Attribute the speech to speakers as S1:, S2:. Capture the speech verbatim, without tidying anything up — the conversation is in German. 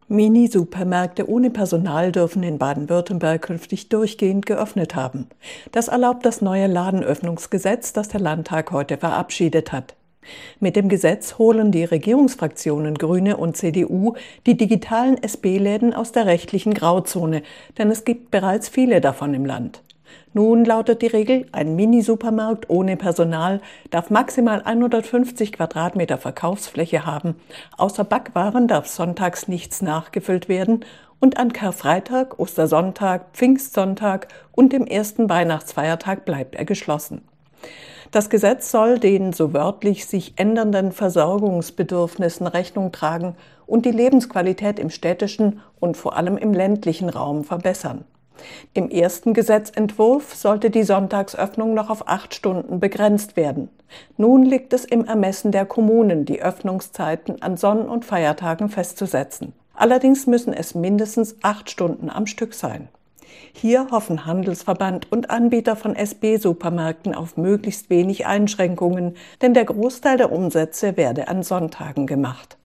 S1: Mini-Supermärkte ohne Personal dürfen in Baden-Württemberg künftig durchgehend geöffnet haben. Das erlaubt das neue Ladenöffnungsgesetz, das der Landtag heute verabschiedet hat. Mit dem Gesetz holen die Regierungsfraktionen Grüne und C D U die digitalen S B-Läden aus der rechtlichen Grauzone, denn es gibt bereits viele davon im Land. Nun lautet die Regel, ein Mini-Supermarkt ohne Personal darf maximal hundertfünfzig Quadratmeter Verkaufsfläche haben. Außer Backwaren darf sonntags nichts nachgefüllt werden und an Karfreitag, Ostersonntag, Pfingstsonntag und dem ersten Weihnachtsfeiertag bleibt er geschlossen. Das Gesetz soll den so wörtlich sich ändernden Versorgungsbedürfnissen Rechnung tragen und die Lebensqualität im städtischen und vor allem im ländlichen Raum verbessern. Im ersten Gesetzentwurf sollte die Sonntagsöffnung noch auf acht Stunden begrenzt werden. Nun liegt es im Ermessen der Kommunen, die Öffnungszeiten an Sonn- und Feiertagen festzusetzen. Allerdings müssen es mindestens acht Stunden am Stück sein. Hier hoffen Handelsverband und Anbieter von S B-Supermärkten auf möglichst wenig Einschränkungen, denn der Großteil der Umsätze werde an Sonntagen gemacht.